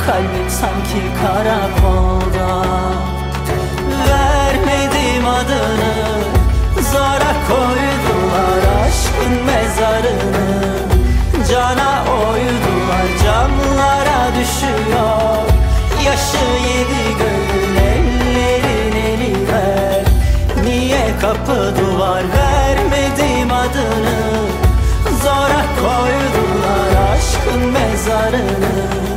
kalbim sanki karakolda. Vermedim adını, zora koydular aşkın mezarını. Cana oydular, camlara düşüyor. Yaşı yedi göğün, ellerin eli ver. Niye kapı duvar, vermedim adını. Zora koydular aşkın mezarını.